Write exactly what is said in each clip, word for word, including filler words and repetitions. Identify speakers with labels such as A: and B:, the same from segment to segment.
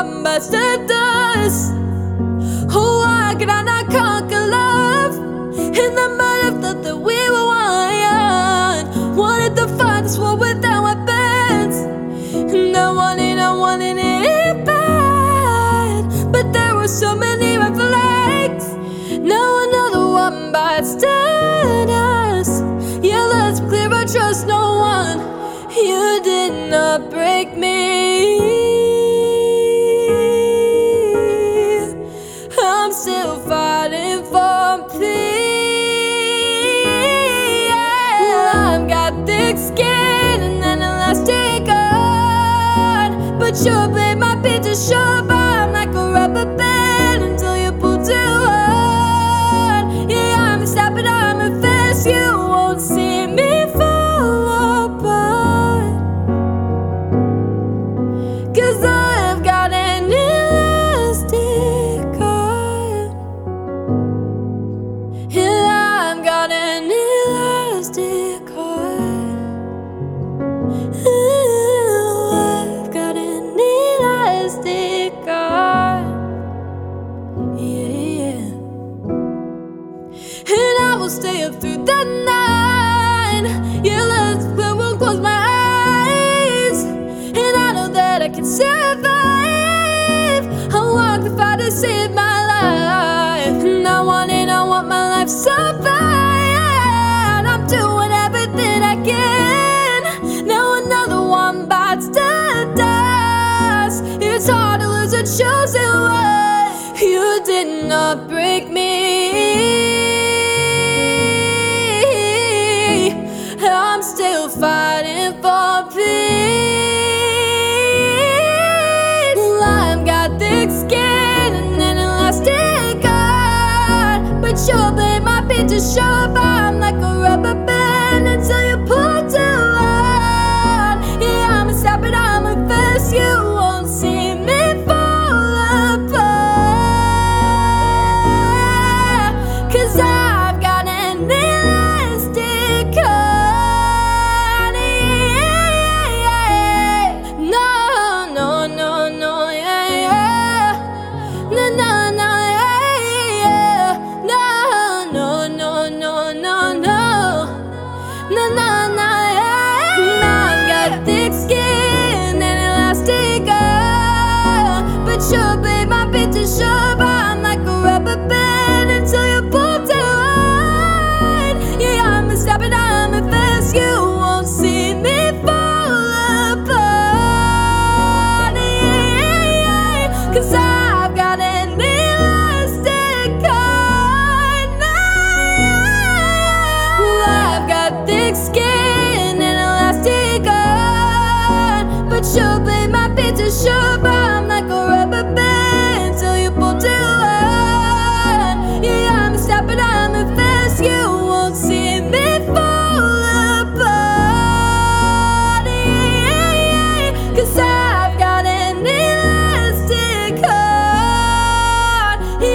A: one bites the dust. Oh, why could I not conquer love? In the mud I thought that we were one. Wanted to fight this war without weapons, and I wanted, I wanted it bad. But there were so many red flags. Now another one bites the dust. Yeah, let's be clear, I trust no one. You did not break me. I'm still fighting for peace. Yeah. I've got thick skin and an elastic heart, but your blade might be too sharp. I'm like a rubber band until you pull too hard. Yeah, I'm a stop, but I'm a fast. You won't see me fall apart, 'cause I've got an elastic heart. Yeah, I've got an elastic heart. Ooh, I've got an elastic heart. Yeah, yeah. And I will stay up through the night. Yeah, let's I won't close my eyes, and I know that I can survive. I walk the fight to save my life, and I want it, I want my life so bad. I'm doing everything I can. Now another one bites the dust. It's hard to lose a chosen one. You did not break me. I'm still fighting for peace. I've got thick skin and an elastic heart, but your blade might be too sharp. I'm like a rubber band until you pull too hard. Yeah, I'm a stop, but I'm a fast. You won't see me fall apart, 'cause I've got an elastic heart. Yeah, yeah. No, no, no, no, yeah, yeah. No, no, no, yeah, yeah. No, no, no, no, no, no. No, no, no, yeah. Now I've got thick skin and elastic heart, but your blade might be too sharp. I'm like a rubber band until you pull too hard. Yeah, I'm a stop, but I'm a fast. You won't see me fall apart. Yeah, yeah. 'Cause I've got an elastic heart. Well, I've got thick skin and elastic heart, but your blade might be too sharp. I'm like a rubber band till you pull too hard. Yeah, I'm a stop, but I'm a fast. You won't see me fall apart. Yeah, 'cause I've got an elastic heart.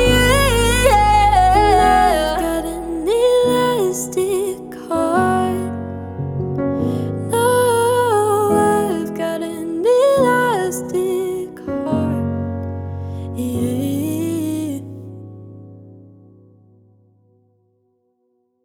A: Yeah, I've got an elastic heart. No, I've got an elastic heart. Yeah.